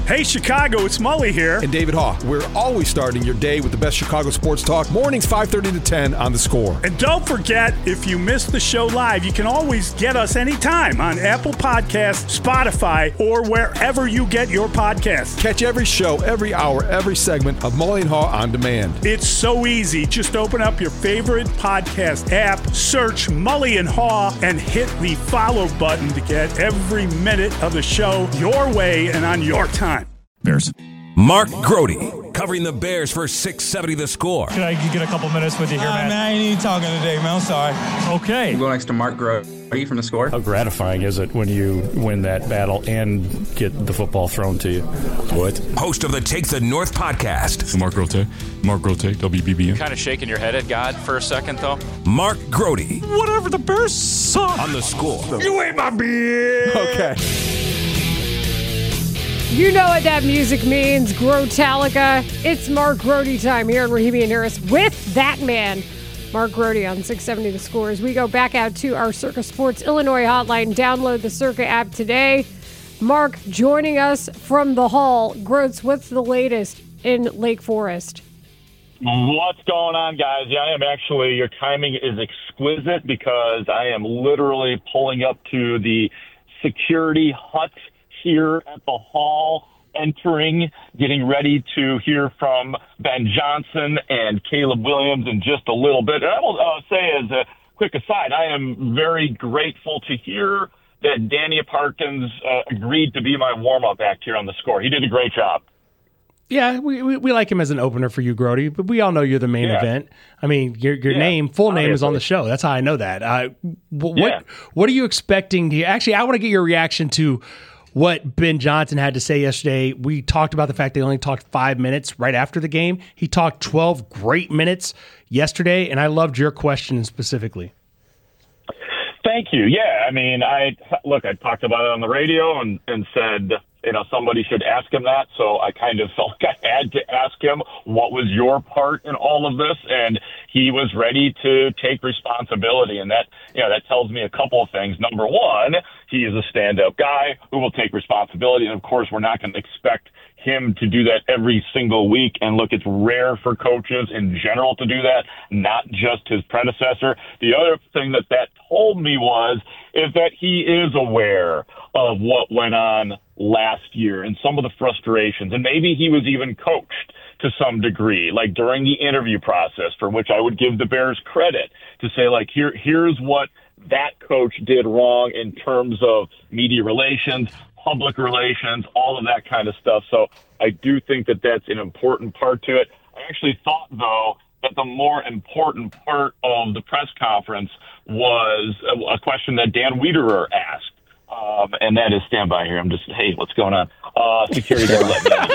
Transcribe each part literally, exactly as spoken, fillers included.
Hey, Chicago, it's Mully here. And David Haugh. We're always starting your day with the best Chicago sports talk. Mornings five thirty to ten on The Score. And don't forget, if you miss the show live, you can always get us anytime on Apple Podcasts, Spotify, or wherever you get your podcasts. Catch every show, every hour, every segment of Mully and Haugh on demand. It's so easy. Just open up your favorite podcast app, search Mully and Haugh, and hit the follow button to get every minute of the show your way and on your time. Bears. Mark Grote, covering the Bears for six seventy The Score. Can I get a couple minutes with you here, uh, man? man? I ain't even talking today, man. I'm sorry. Okay. We'll go next to Mark Grote from The Score. How gratifying is it when you win that battle and get the football thrown to you? What? Host of the Take the North podcast. Mark Grote. Mark Grote, W B B M. Kind of shaking your head at God for a second, though. Mark Grote. Whatever, the Bears suck. On The Score. You ain't my beer. Okay. You know what that music means, Grotalica. It's Mark Grote time here on Rahimi and Harris with that man, Mark Grote on six seventy The Score. As we go back out to our Circa Sports Illinois hotline, download the Circa app today. Mark joining us from the hall. Groats, what's the latest in Lake Forest? What's going on, guys? Yeah, I am actually, your timing is exquisite because I am literally pulling up to the security hut here at the hall, entering, getting ready to hear from Ben Johnson and Caleb Williams in just a little bit. And I will uh, say as a quick aside, I am very grateful to hear that Danny Parkins uh, agreed to be my warm-up act here on The Score. He did a great job. Yeah, we, we we like him as an opener for you, Grote, but we all know you're the main yeah. event. I mean, your your yeah, name, full name obviously. is on the show. That's how I know that. Uh, what yeah. what are you expecting? To, actually, I want to get your reaction to what Ben Johnson had to say yesterday. We talked about the fact they only talked five minutes right after the game. He talked twelve great minutes yesterday, and I loved your question specifically. Thank you. Yeah, I mean, I look, I talked about it on the radio and, and said, you know, somebody should ask him that. So I kind of felt like I had to ask him, what was your part in all of this? And he was ready to take responsibility. And that, you know, that tells me a couple of things. Number one, he is a stand-up guy who will take responsibility. And of course, we're not going to expect him to do that every single week. And look, it's rare for coaches in general to do that, not just his predecessor. The other thing that that told me was, is that he is aware of what went on last year and some of the frustrations. And maybe he was even coached to some degree, like during the interview process, for which I would give the Bears credit to say, like, here, here's what that coach did wrong in terms of media relations, public relations, all of that kind of stuff. So I do think that that's an important part to it. I actually thought, though, that the more important part of the press conference was a, a question that Dan Wiederer asked. Um, and that is, stand by here. I'm just, hey, what's going on? Uh, security guard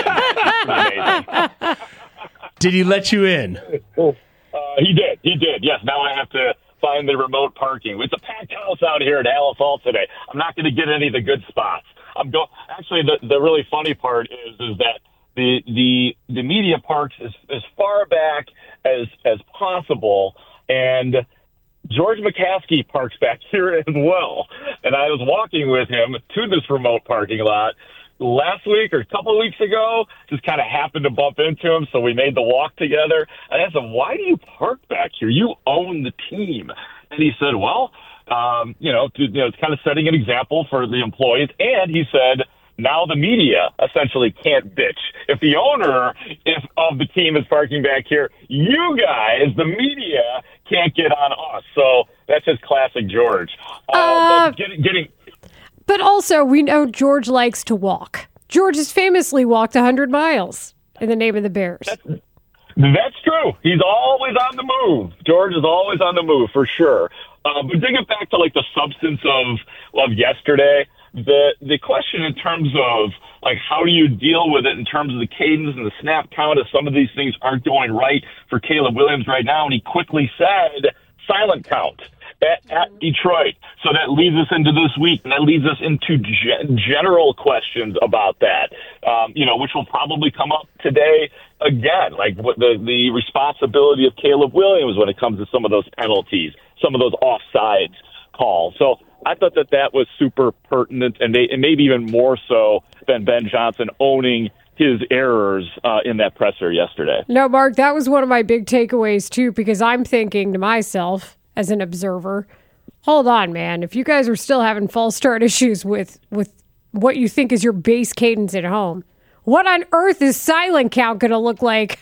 let me in. Did he let you in? Uh, he did. He did. Yes. Now I have to find the remote parking. It's a packed house out here at Alice Hall today. I'm not going to get any of the good spots. I'm go. Actually, the, the really funny part is is that the the the media parks as as far back as as possible, and George McCaskey parks back here as well. And I was walking with him to this remote parking lot last week or a couple of weeks ago, just kind of happened to bump into him, so we made the walk together. And I asked him, why do you park back here? You own the team. And he said, well, um, you know, to, you know, it's kind of setting an example for the employees. And he said, now the media essentially can't bitch. If the owner if, of the team is parking back here, you guys, the media, can't get on us. So that's just classic George. Uh, uh, but getting, getting But also, we know George likes to walk. George has famously walked one hundred miles in the name of the Bears. That's, that's true. He's always on the move. George is always on the move, for sure. Uh, but digging back to, like, the substance of, of yesterday, the the question in terms of, like, how do you deal with it in terms of the cadence and the snap count if some of these things aren't going right for Caleb Williams right now, and he quickly said silent count at, at Detroit. So that leads us into this week, and that leads us into ge- general questions about that, um, you know, which will probably come up today again, like what the, the responsibility of Caleb Williams when it comes to some of those penalties, some of those offsides call. So I thought that that was super pertinent, and, may, and maybe even more so than Ben Johnson owning his errors uh, in that presser yesterday. No, Mark, that was one of my big takeaways, too, because I'm thinking to myself as an observer, hold on, man. If you guys are still having false start issues with, with what you think is your base cadence at home, what on earth is silent count going to look like?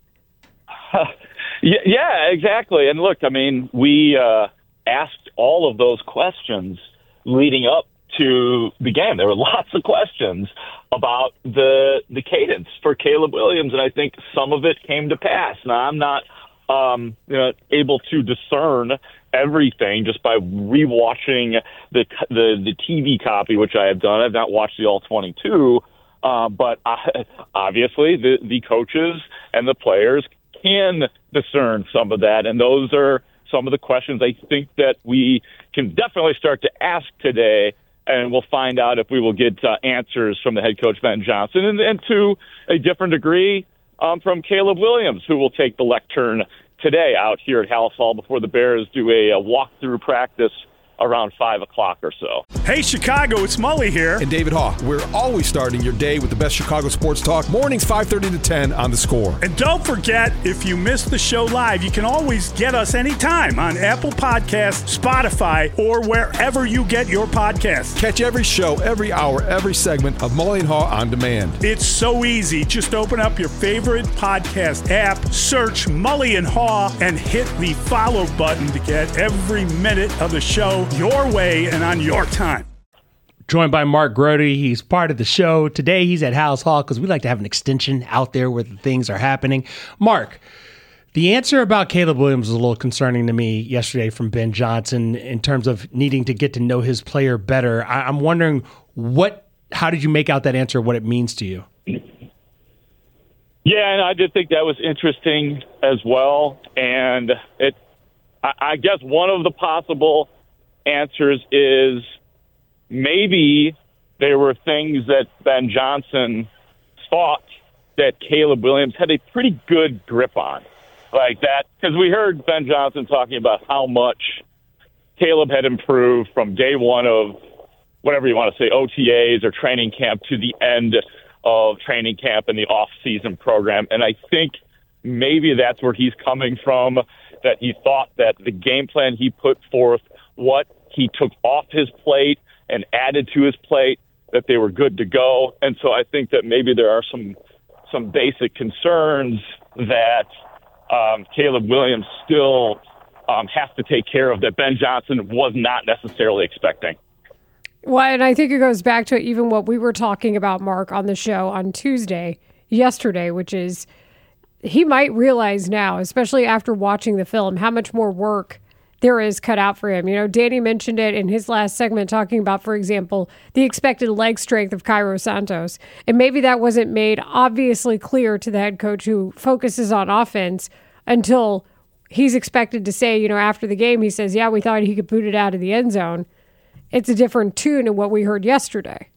yeah, yeah, exactly. And look, I mean, we uh, asked all of those questions leading up to the game. There were lots of questions about the the cadence for Caleb Williams, and I think some of it came to pass. Now, I'm not um, you know, able to discern everything just by rewatching the the the T V copy, which I have done. I've not watched the all twenty-two, uh, but I, obviously the the coaches and the players can discern some of that, and those are some of the questions I think that we can definitely start to ask today. And we'll find out if we will get uh, answers from the head coach, Ben Johnson, and, and to a different degree um, from Caleb Williams, who will take the lectern today out here at Halas Hall before the Bears do a, a walkthrough practice around five o'clock or so. Hey, Chicago, it's Mully here. And David Haw. We're always starting your day with the best Chicago sports talk. Mornings five thirty to ten on The Score. And don't forget, if you missed the show live, you can always get us anytime on Apple Podcasts, Spotify, or wherever you get your podcasts. Catch every show, every hour, every segment of Mully and Haw on demand. It's so easy. Just open up your favorite podcast app, search Mully and Haw, and hit the follow button to get every minute of the show your way and on your time. Joined by Mark Grote. He's part of the show. Today he's at Halas Hall because we like to have an extension out there where the things are happening. Mark, the answer about Caleb Williams was a little concerning to me yesterday from Ben Johnson in terms of needing to get to know his player better. I- I'm wondering, what, how did you make out that answer, what it means to you? Yeah, and I did think that was interesting as well. And it, I, I guess one of the possible answers is maybe there were things that Ben Johnson thought that Caleb Williams had a pretty good grip on, like that, because we heard Ben Johnson talking about how much Caleb had improved from day one of whatever you want to say, O T As or training camp to the end of training camp and the off-season program. And I think maybe that's where he's coming from, that he thought that the game plan he put forth, what he took off his plate and added to his plate, that they were good to go. And so I think that maybe there are some some basic concerns that um, Caleb Williams still um, has to take care of that Ben Johnson was not necessarily expecting. Well, and I think it goes back to even what we were talking about, Mark, on the show on Tuesday, yesterday, which is he might realize now, especially after watching the film, how much more work there is cut out for him. You know, Danny mentioned it in his last segment talking about, for example, the expected leg strength of Cairo Santos. And maybe that wasn't made obviously clear to the head coach who focuses on offense until he's expected to say, you know, after the game, he says, yeah, we thought he could boot it out of the end zone. It's a different tune than what we heard yesterday.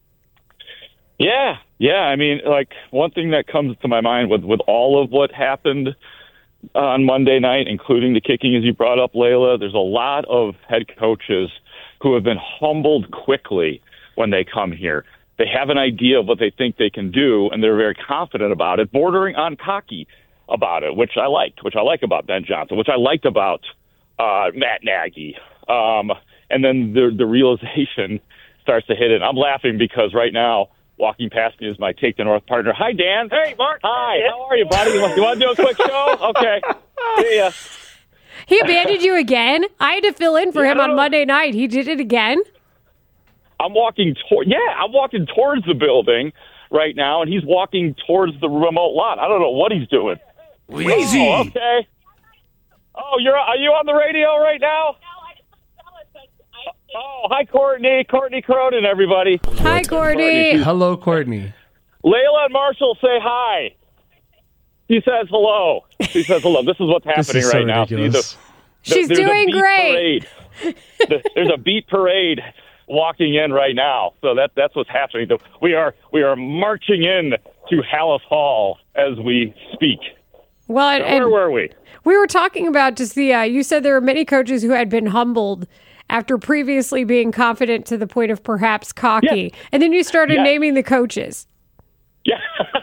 Yeah, yeah. I mean, like, one thing that comes to my mind with, with all of what happened on Monday night, including the kicking, as you brought up, Layla, there's a lot of head coaches who have been humbled quickly when they come here. They have an idea of what they think they can do, and they're very confident about it, bordering on cocky about it, which I liked, which I like about Ben Johnson, which I liked about uh, Matt Nagy. Um, and then the, the realization starts to hit it. I'm laughing because right now, walking past me is my Take the North partner. Hi, Dan. Hey, Mark. Hi. How are you, buddy? You want, you want to do a quick show? Okay. See ya. He abandoned you again? I had to fill in for yeah, him on Monday night. He did it again? I'm walking toward, yeah, I'm walking towards the building right now, and he's walking towards the remote lot. I don't know what he's doing. Easy. Oh, okay. Oh, you're are you on the radio right now? Oh, hi, Courtney. Courtney Cronin, everybody. Hi, Courtney. Hello, Courtney. Layla and Marshall say hi. He says hello. He says hello. This is what's happening this is so right now. ridiculous. The, She's doing great. the, there's a beat parade walking in right now. So that that's what's happening. The, we are we are marching in to Halas Hall as we speak. Well, and, so where and were we? We were talking about just the, uh, you said there were many coaches who had been humbled after previously being confident to the point of perhaps cocky. Yes. And then you started yes. naming the coaches. Yeah.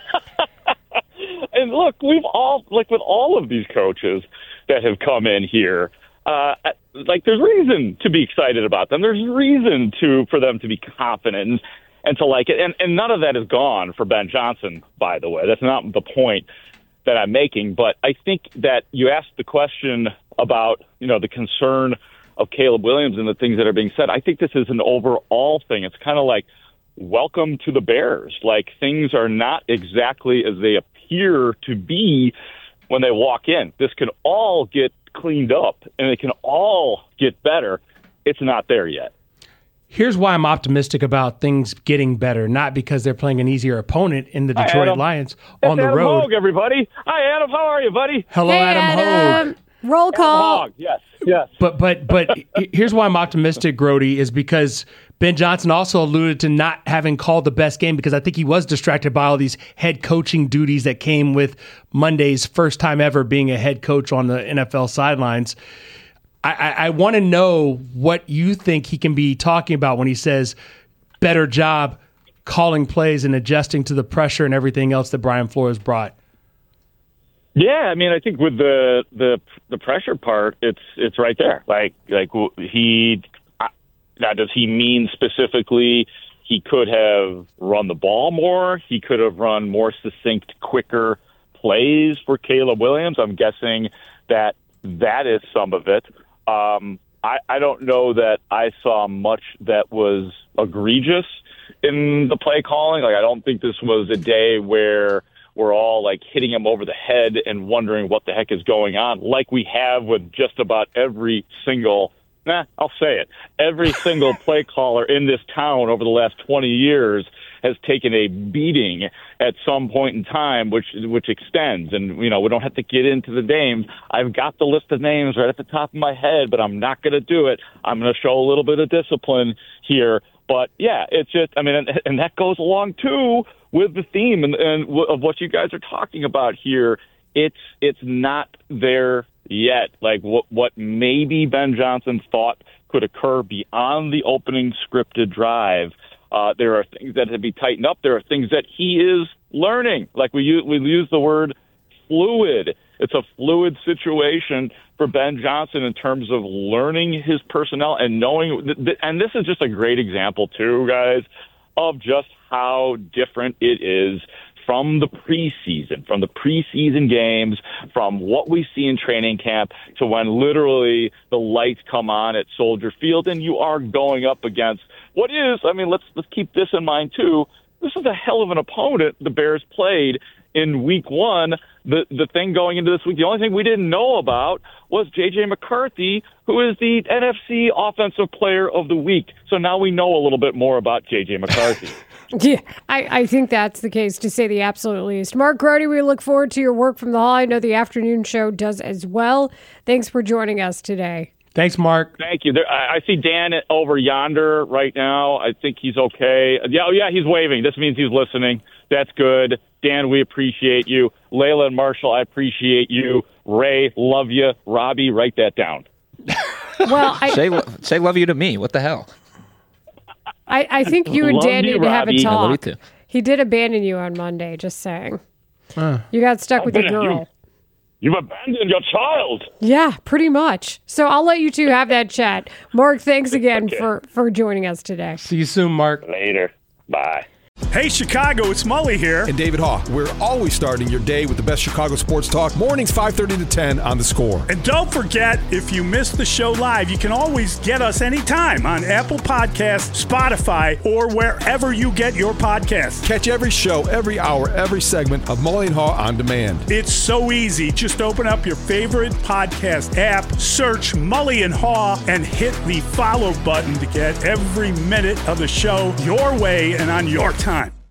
And look, we've all, like with all of these coaches that have come in here, uh, like there's reason to be excited about them. There's reason to for them to be confident and, and to like it. And, and none of that is gone for Ben Johnson, by the way. That's not the point that I'm making. But I think that you asked the question about, you know, the concern of Caleb Williams and the things that are being said. I think this is an overall thing. It's kind of like, welcome to the Bears. Like, things are not exactly as they appear to be when they walk in. This can all get cleaned up, and it can all get better. It's not there yet. Here's why I'm optimistic about things getting better, not because they're playing an easier opponent in the Detroit Hi, Lions It's on the Adam road. Hogue, everybody. Hi, Adam. How are you, buddy? Hello, Hey, Adam, Adam. Hogue. Roll call. Adam Hogue. Yes, yes. But but but here's why I'm optimistic, Grody, is because Ben Johnson also alluded to not having called the best game because I think he was distracted by all these head coaching duties that came with Monday's first time ever being a head coach on the N F L sidelines. I, I, I want to know what you think he can be talking about when he says better job calling plays and adjusting to the pressure and everything else that Brian Flores brought. Yeah, I mean, I think with the the the pressure part, it's it's right there. Like like he now, does he mean specifically he could have run the ball more? He could have run more succinct, quicker plays for Caleb Williams. I'm guessing that that is some of it. Um, I, I don't know that I saw much that was egregious in the play calling. Like, I don't think this was a day where we're all like hitting him over the head and wondering what the heck is going on, like we have with just about every single, nah, I'll say it, every single play caller in this town over the last twenty years has taken a beating at some point in time, which which extends. And, you know, we don't have to get into the names. I've got the list of names right at the top of my head, but I'm not going to do it. I'm going to show a little bit of discipline here. But, yeah, it's just, I mean, and, and that goes along, too, with the theme and, and of what you guys are talking about here. It's it's not there yet. Like, what, what maybe Ben Johnson thought could occur beyond the opening scripted drive. Uh, there are things that have to be tightened up. There are things that he is learning. Like we use, we use the word fluid. It's a fluid situation for Ben Johnson in terms of learning his personnel and knowing. Th- and this is just a great example, too, guys, of just how different it is from the preseason, from the preseason games, from what we see in training camp to when literally the lights come on at Soldier Field and you are going up against what is, I mean, let's let's keep this in mind, too. This is a hell of an opponent the Bears played in week one. The the thing going into this week, the only thing we didn't know about was J J McCarthy, who is the N F C Offensive Player of the Week. So now we know a little bit more about J J McCarthy. Yeah, I, I think that's the case, to say the absolute least. Mark Grote, we look forward to your work from the Hall. I know the afternoon show does as well. Thanks for joining us today. Thanks, Mark. Thank you. There, I, I see Dan over yonder right now. I think he's okay. Yeah, oh, yeah, he's waving. This means he's listening. That's good. Dan, we appreciate you. Layla and Marshall, I appreciate you. Ray, love you. Robbie, write that down. Well, I, say say love you to me. What the hell? I, I think you and Love Dan you, need to have a Robbie. I love you talk. too. He did abandon you on Monday, just saying. Uh, You got stuck with your Abandoned girl. You. You've abandoned your child. Yeah, pretty much. So I'll let you two have that chat. Mark, thanks again Okay. for, for joining us today. see you soon, Mark. Later. Bye. Hey, Chicago, it's Mully here. And David Haw. We're always starting your day with the best Chicago sports talk. Mornings five thirty to ten on The Score. And don't forget, if you missed the show live, you can always get us anytime on Apple Podcasts, Spotify, or wherever you get your podcasts. Catch every show, every hour, every segment of Mully and Haw on demand. It's so easy. Just open up your favorite podcast app, search Mully and Haw, and hit the follow button to get every minute of the show your way and on your time.